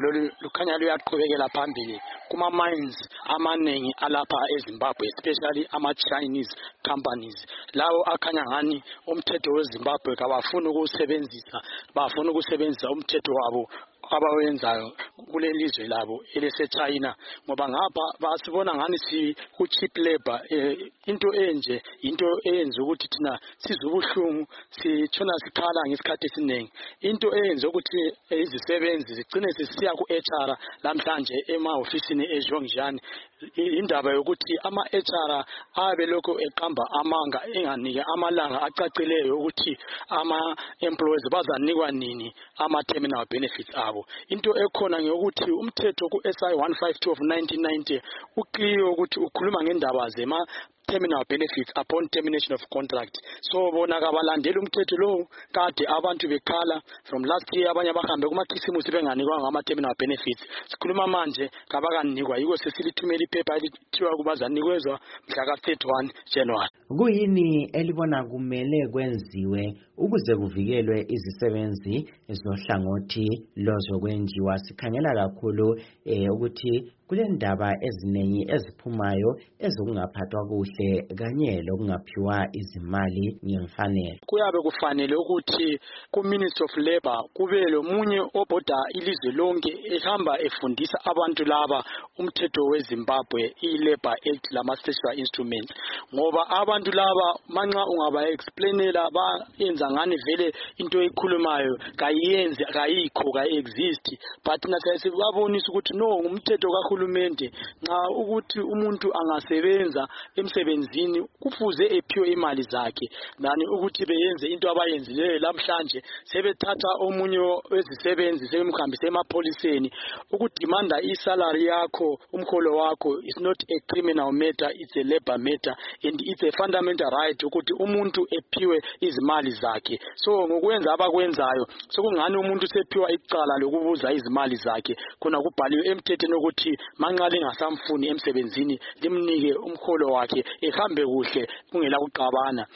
lolu lukhanya luyaqhubekela phambili kuma mines amanengi alapha eZimbabwe, especially ama-Chinese companies. Lawo akhanya ngani umthetho weZimbabwe kabafuni ukusebenzisa, bafuna ukusebenzisa umthetho wabo abawenzayo kulelizwe labo eleseChina, ngoba ngapha basibona ngani si ku cheap labor. Into enje into eyenza ukuthi thina sizubuhlungu, sitshona sikhala ngesikhathi esiningi. Into eyenza ukuthi izisebenzi zigcine sisiya ku HR lamhlanje ema-ofisini eJongjiane, indaba yokuthi ama-HR abe lokho eqamba amanga, enganike amalanga acacileyo ukuthi ama-employees bazanikwa nini ama-terminal benefits abo. Into ekhona ngeyokuthi umthetho ku-SI 152 of 1990 uclear ukuthi ukhuluma ngendaba terminal benefits upon termination of contract. So bona kabalandela umthetho lo, kade abantu bekhala from last year, abanye bahambe kumakhisimusi benganikwa ngama-terminal benefits. Sikhuluma manje kabakanikwa, yiko sesilithumela iphepha elithiwa kubazanikezwa mhla ka-31 January. Kuyini elibona kumele kwenziwe ukuze kuvikelwe izisebenzi ezohlangothi lozokwenjiwa? Sikhangela kakhulu ukuthi kule ndaba eziningi eziphumayo ezokungaphathwa kuhle kanye lokungaphiwa izimali ngemfanelo. Kuyabe kufanele ukuthi ku-Ministry of Labour kube lomunye obhoda ilizwe lonke ehamba efundisa abantu laba umthetho weZimbabwe, i-Labour Act lama-special instruments, ngoba abantu laba manxa ungaba explainela bayenza ngani vele into ekhulumayo kayiyenzi, kayikho, kayi-exist, but nathi sibabonisa ukuthi no, ngumthetho kahulumende. Nxa ukuthi umuntu angasebenza emsebenzini kufuze ephiwe imali zakhe, nani ukuthi beyenze into abayenzileyo lamhlanje sebethatha omunye wezisebenzi sebemhambise emapholiseni. Ukudimanda isalary yakho, umkholo wakho is not a criminal matter, it's a labor matter, and it's a fundamental right ukuthi umuntu ephiwe izimali zakhe. So ngokwenza abakwenzayo sokungani umuntu sephiwa icala lokubuza izimali zakhe, khona kubhaliwe emthethweni ukuthi manxa lingasamfuni emsebenzini limnike umkholo wakhe ehambe kuhle kungela kuqabana.